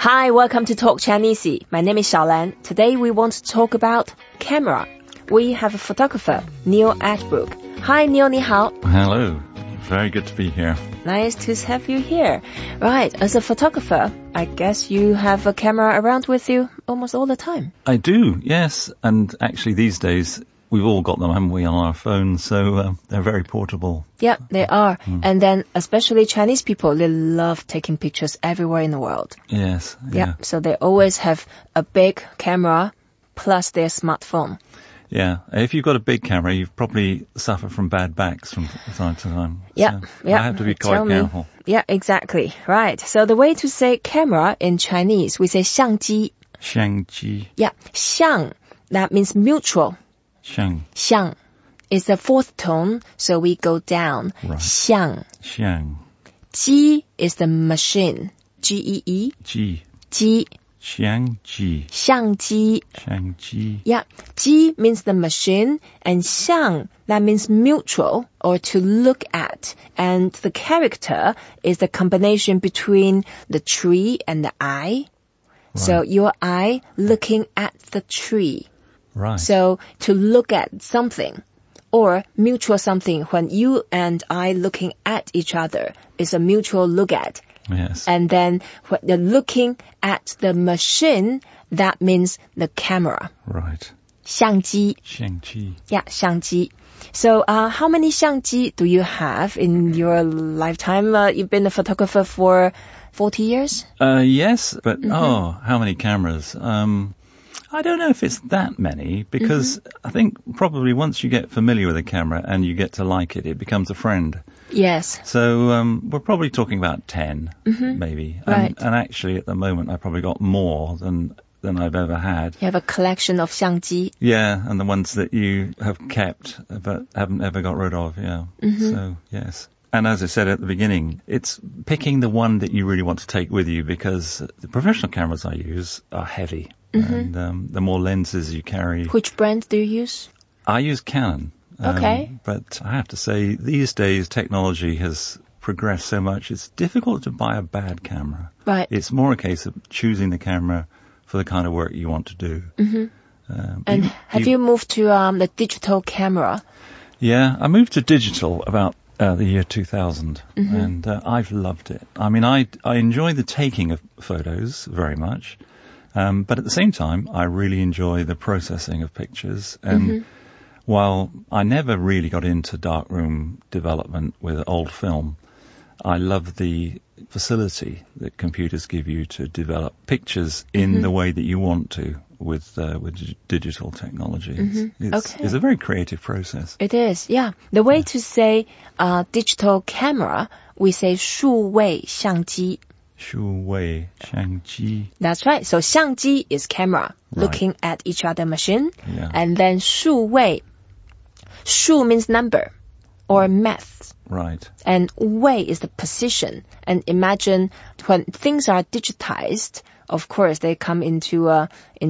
Hi, welcome to Talk Chinese. My name is Xiaolan. Today we want to talk about camera. We have a photographer, Neil Ashbrook. Hi, Neil, 你好. Hello. Very good to be here. Nice to have you here. Right, as a photographer, I guess you have a camera around with you almost all the time. I do, yes. And actually these days, we've all got them, haven't we, on our phones, so they're very portable. Yeah, they are. And then especially Chinese people, they love taking pictures everywhere in the world. Yes. Yeah, so they always have a big camera plus their smartphone. Yeah, if you've got a big camera, you've probably suffered from bad backs from time to time. Yeah, so yeah. I have to be quite careful. Yeah, exactly. Right. So the way to say camera in Chinese, we say 相机. 相机. Yeah, 相, that means mutual. 相. 相 is the fourth tone, so we go down. Right. 相. 相. 机 is the machine. G-E-E. 机. 机. 相机. 相机. 相机. Yeah, 机 means the machine, and 相, that means mutual, or to look at. And the character is the combination between the tree and the eye. Right. So your eye looking at the tree. Right. So to look at something, or mutual something, when you and I looking at each other, is a mutual look at. Yes. And then when you're looking at the machine, that means the camera. Right. 相机. 相机. Yeah, 相机. So, how many 相机 do you have in your lifetime? You've been a photographer for 40 years? Yes, but how many cameras? I don't know if it's that many, because I think probably once you get familiar with a camera and you get to like it, it becomes a friend. Yes. So we're probably talking about 10, maybe. Right. And actually, at the moment, I've probably got more than I've ever had. You have a collection of 相机. Yeah, and the ones that you have kept but haven't ever got rid of, yeah. So, yes. And as I said at the beginning, it's picking the one that you really want to take with you, because the professional cameras I use are heavy. And the more lenses you carry. Which brand do you use? I use Canon. Okay. But I have to say, these days technology has progressed so much, it's difficult to buy a bad camera. Right. It's more a case of choosing the camera for the kind of work you want to do. And have you moved to the digital camera? Yeah, I moved to digital about the year 2000, and I've loved it. I mean, I enjoy the taking of photos very much, but at the same time, I really enjoy the processing of pictures. And while I never really got into darkroom development with old film, I love the facility that computers give you to develop pictures in the way that you want to with digitle technology. It's a very creative process. It is, yeah. The way to say digital camera, we say 数位相机. 数位相机. That's right. So 相机 is camera, looking at each other machine. Yeah. And then 数位. 数 means number or math. Right. And 位 is the position. And imagine when things are digitized, of course, they come into 0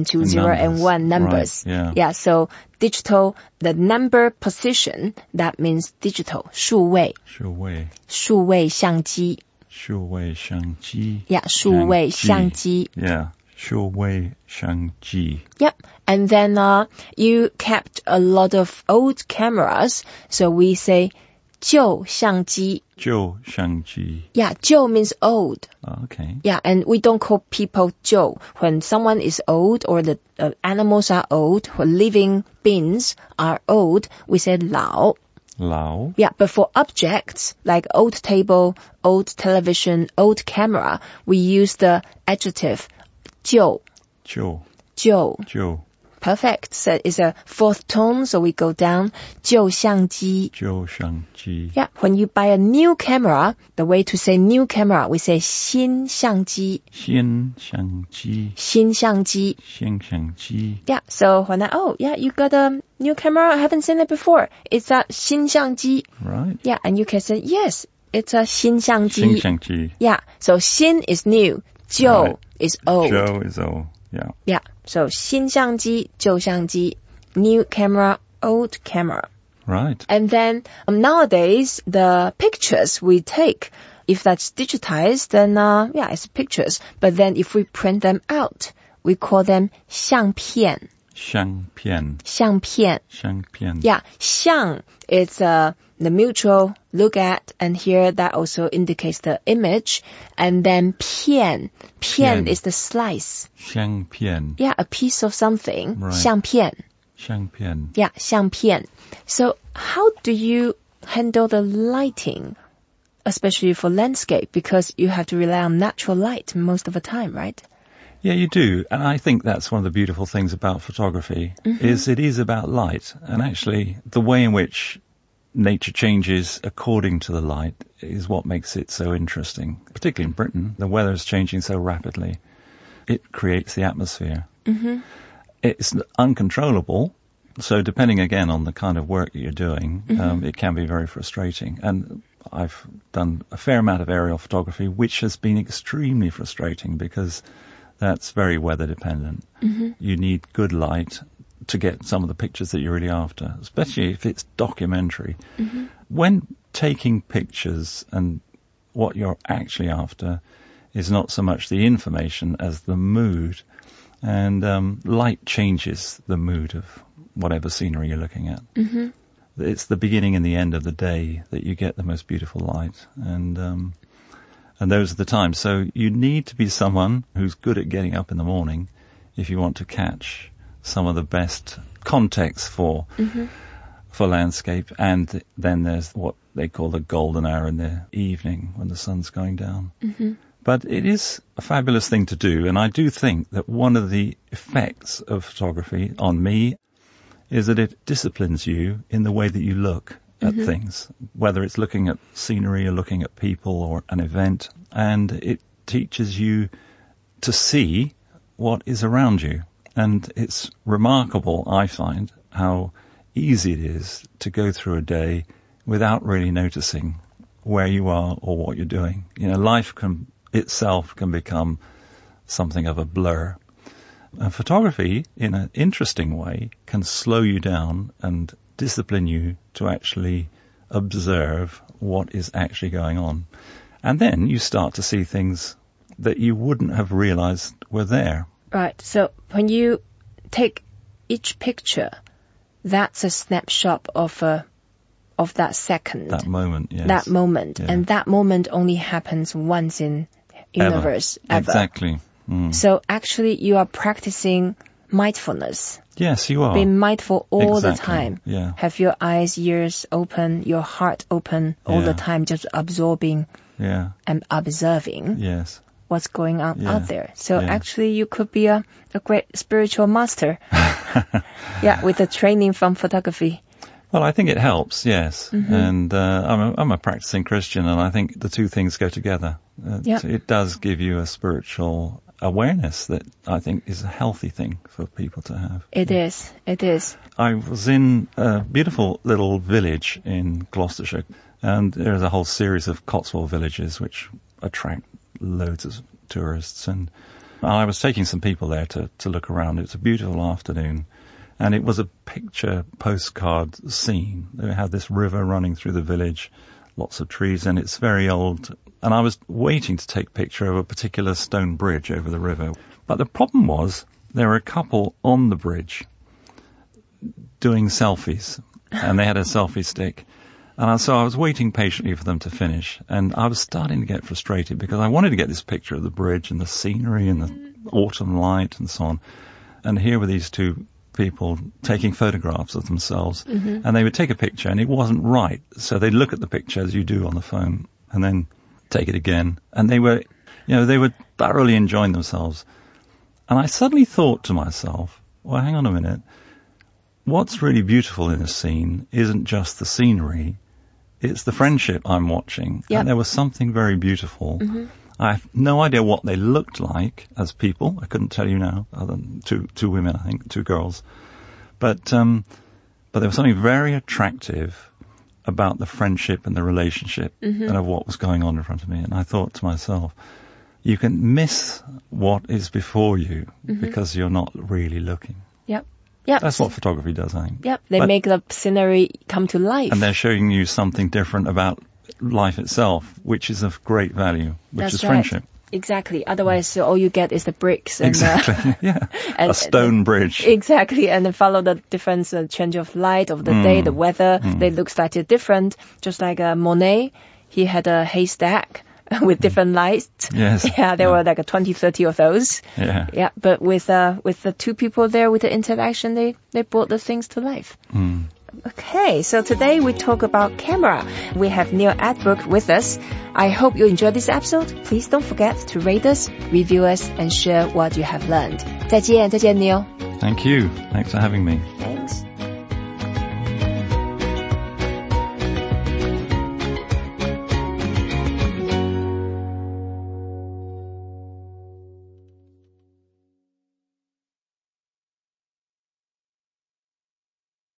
and 1 numbers. Right, yeah. Yeah, so digital, the number position, that means digital. 数位. 数位. 数位相机. 数位相机. Yeah, 数位相机. Yeah, 数位相机. Yep. And then you kept a lot of old cameras, so we say 旧相机. 旧相机. Yeah, 旧 means old. Okay. Yeah, and we don't call people 旧. When someone is old or the animals are old, or living beings are old, we say 老. 老. Yeah, but for objects like old table, old television, old camera, we use the adjective 旧. 旧. 旧. 旧. Perfect. So it's a fourth tone, so we go down. 旧相机. 旧相机. Yeah, when you buy a new camera, the way to say new camera, we say 新相机. 新相机. 新相机. 新相机. Yeah, so when you got a new camera, I haven't seen it before. It's a 新相机. Right. Yeah, and you can say, yes, it's a 新相机. 新相机. Yeah, so 新 is new, 旧 is old. 旧 is old. Yeah. Yeah, so 新相机, 旧相机, new camera, old camera. Right. And then nowadays, the pictures we take If that's digitized, then it's pictures. But then if we print them out, we call them 相片. 相片. 相片. 相片. Yeah, 相 is the mutual look at, and here that also indicates the image. And then 片 is the slice. 相片. Yeah, a piece of something. Right. 相片. 相片. Yeah, 相片. So how do you handle the lighting, especially for landscape? Because you have to rely on natural light most of the time, right? Yeah, you do. And I think that's one of the beautiful things about photography, is it is about light. And actually, the way in which nature changes according to the light is what makes it so interesting. Particularly in Britain, the weather is changing so rapidly. It creates the atmosphere. Mm-hmm. It's uncontrollable. So depending again on the kind of work that you're doing, it can be very frustrating. And I've done a fair amount of aerial photography, which has been extremely frustrating because that's very weather dependent. Mm-hmm. You need good light to get some of the pictures that you're really after, especially if it's documentary. Mm-hmm. When taking pictures, and what you're actually after is not so much the information as the mood. And light changes the mood of whatever scenery you're looking at. Mm-hmm. It's the beginning and the end of the day that you get the most beautiful light. And those are the times. So you need to be someone who's good at getting up in the morning if you want to catch some of the best context for landscape. And then there's what they call the golden hour in the evening when the sun's going down. Mm-hmm. But it is a fabulous thing to do. And I do think that one of the effects of photography on me is that it disciplines you in the way that you look at things, whether it's looking at scenery or looking at people or an event, and it teaches you to see what is around you. And it's remarkable, I find, how easy it is to go through a day without really noticing where you are or what you're doing. You know, life itself can become something of a blur. And photography, in an interesting way, can slow you down and discipline you to actually observe what is actually going on. And then you start to see things that you wouldn't have realized were there. Right. So when you take each picture, that's a snapshot of that second. That moment, yes. That moment. Yeah. And that moment only happens once in universe ever. Exactly. Mm. So actually you are practicing mindfulness. Yes, you are. Be mindful all the time. Yeah. Have your eyes, ears open, your heart open all the time, just absorbing and observing what's going on out there. So actually you could be a great spiritual master. With the training from photography. Well, I think it helps, yes. Mm-hmm. And I'm a practicing Christian, and I think the two things go together. It does give you a spiritual awareness that I think is a healthy thing for people to have. It is. I was in a beautiful little village in Gloucestershire, and there's a whole series of Cotswold villages which attract loads of tourists. And I was taking some people there to look around. It was a beautiful afternoon. And it was a picture postcard scene. They had this river running through the village, lots of trees, and it's very old. And I was waiting to take a picture of a particular stone bridge over the river. But the problem was there were a couple on the bridge doing selfies, and they had a selfie stick. And so I was waiting patiently for them to finish, and I was starting to get frustrated because I wanted to get this picture of the bridge and the scenery and the autumn light and so on. And here were these two people taking photographs of themselves, and they would take a picture and it wasn't right. So they'd look at the picture as you do on the phone and then take it again. And they were thoroughly enjoying themselves. And I suddenly thought to myself, well, hang on a minute. What's really beautiful in a scene isn't just the scenery. It's the friendship I'm watching. Yep. And there was something very beautiful. Mm-hmm. I have no idea what they looked like as people. I couldn't tell you now, other than two women, I think, two girls. But there was something very attractive about the friendship and the relationship and of what was going on in front of me. And I thought to myself, you can miss what is before you because you're not really looking. Yep. That's what photography does, I think. Yep. They make the scenery come to life. And they're showing you something different about life itself, which is of great value, which That's is right. friendship. Exactly. Otherwise, all you get is the bricks. And, Exactly. Yeah. and, a stone bridge. Exactly. And then follow the different change of light of the day, the weather. They look slightly different. Just like Monet, he had a haystack with different lights. Yes. Yeah, there were like 20, 30 of those. Yeah. Yeah. But with the two people there, with the interaction, they brought the things to life. Okay, so today we talk about camera. We have Neil Atbrook with us. I hope you enjoyed this episode. Please don't forget to rate us, review us, and share what you have learned. 再见 Neil. Thank you. Thanks for having me. Okay.